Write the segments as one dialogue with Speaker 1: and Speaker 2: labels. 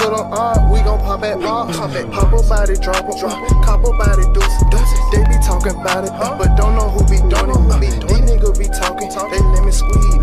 Speaker 1: to the we gon' pop at bar. Pop a body, drop a cop a body, deuce. They be talking about it, but don't know who be doing it. These niggas be talking, they let me squeeze.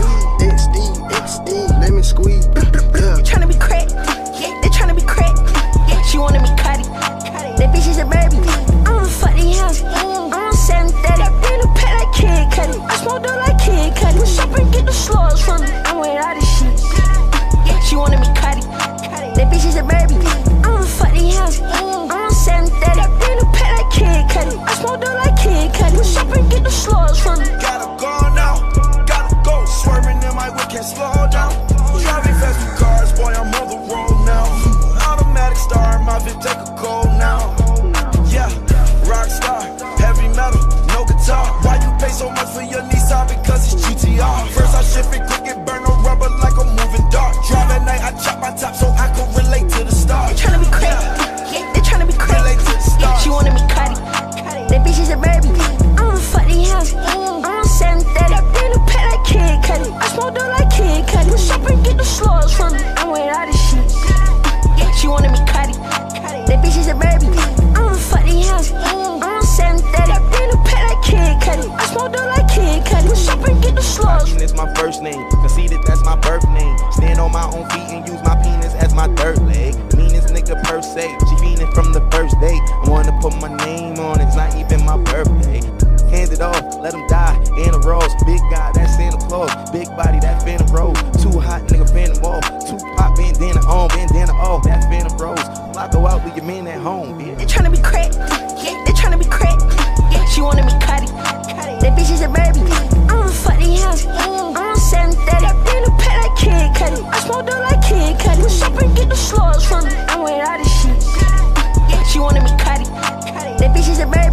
Speaker 1: XD, let me squeeze.
Speaker 2: You tryna be crack, they tryna be crack. She wanted me cutty, that bitch is a baby. I'ma fuck the house, I'm 730. In a pet like Kid Cudi, I smoke dope like Kid Cudi. Push up and get the slugs from me, I'm with all this shit. She wanted me cutty, that bitch is a baby. I'ma fuck the house, I'm 730. In a pet like Kid Cudi, I smoke dope like Kid Cudi. Push up and get the slugs from me.
Speaker 3: Gotta go now, gotta go. Swerving in my whip, can't slow down. Driving fast with cars, boy, I'm on the road now. Automatic star, my Vic take a cold now. Yeah, rock star, heavy metal, no guitar. Why you pay so much for your Nissan? Because it's GTR. First I shift it quick and burn no rubber like a moving dart. Drive at night, I chop my top so I can relate to the stars.
Speaker 2: They tryna be crack, they tryna be crack.
Speaker 3: Relate to the stars.
Speaker 2: She wanted me cutty, that bitch is a baby. I'ma fuck the house, I'm 730. In a pet like Kid Cudi, I smoke dope like Kid Cudi. Push up and get the slugs from me, I'm with all this shit. She wanted me cutty, that bitch is a baby. I'ma fuck the house, I'm 730. In a pet like Kid Cudi, I smoke dope like Kid Cudi. Push up and get the slugs.
Speaker 4: It's my first name, conceited, that's my birth name. Stand on my own feet and use my penis as my third leg. Meanest nigga per se, she fiendin' from the first date. I wanna put my name on it, it's not even my birthday. Hand it off, let him die, in a rose. Big guy, that's Santa Claus. Big body, that Phantom Rose. Too hot, nigga, Phantom Wall. Too pop, bandana on, bandana off. That Phantom Rose. I go out with your man at home, bitch.
Speaker 2: They tryna be crack, they tryna be crack. She wanted me cutty, that bitch is a baby. I'ma fuck the house, I'm 730. In a pet like Kid Cudi, I smoke dope like Kid Cudi. Push up and get the slugs from me, I'm with all this shit. She wanted me cutty, that bitch is a baby.